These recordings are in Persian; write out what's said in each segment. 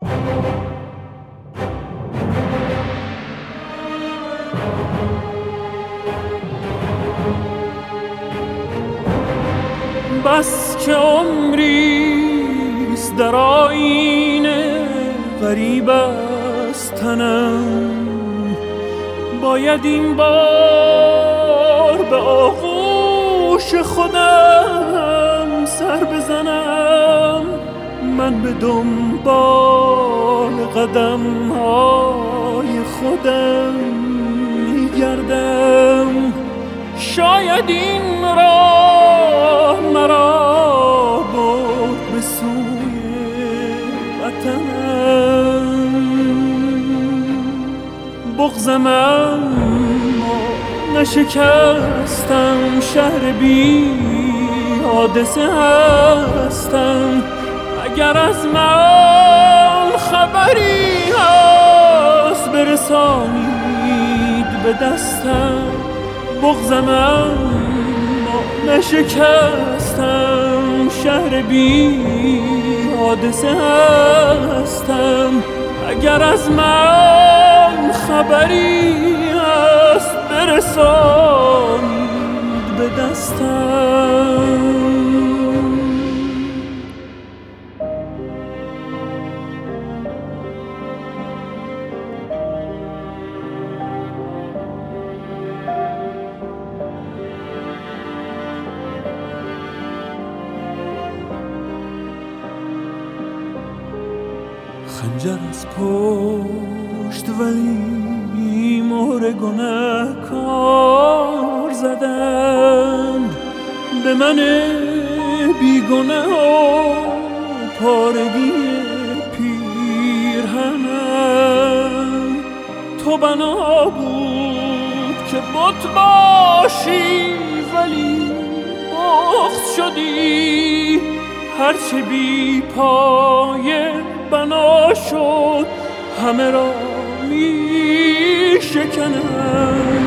بس که عمریست در آیینه غریب از تنم، باید این بار به آغوش خودم سر بزنم. من به دنبال قدم های خودم میگردم. شاید این راه مرا برد به سوی وطنم. بغضم اما نشکستم، شهر بی حادثه هستم. اگر از من خبری هست برسانید به دستم. بغضم اما نشکستم، شهر بی حادثه هستم. اگر از من خبری هست برسانید به دستم. خنجر از پشت ولی مهر گنه‌کار زدند به من بیگنه و پارگی پیرهنم. تو بنا بود که بت باشی ولی بغض شدی. هرچه بی پایه بنا شد همه را می شکنم.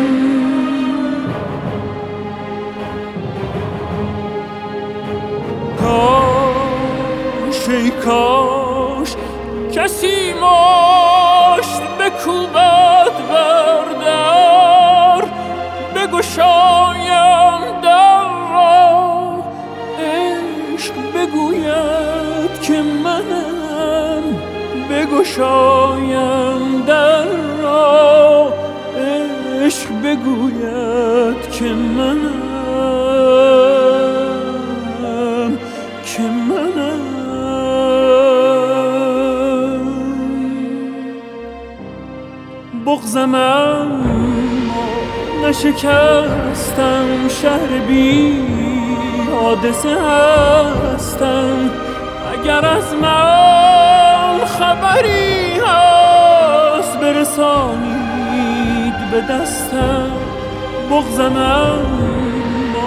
کاش ای کاش کسی مشت بکوبد بر در، بگشایم در را عشق بگوید که منم. بگشایم در را عشق بگوید که منم، که منم. بغضم اما نشکستم، شهر بی حادثه هستم. اگر از من خبری هست برسانید به دستم. بغضم اما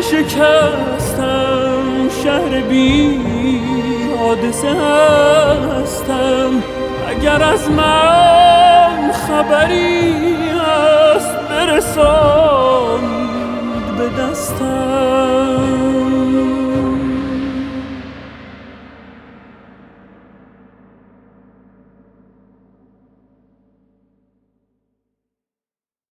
نشکستم، شهر بی حادثه هستم. اگر از من خبری هست برسانید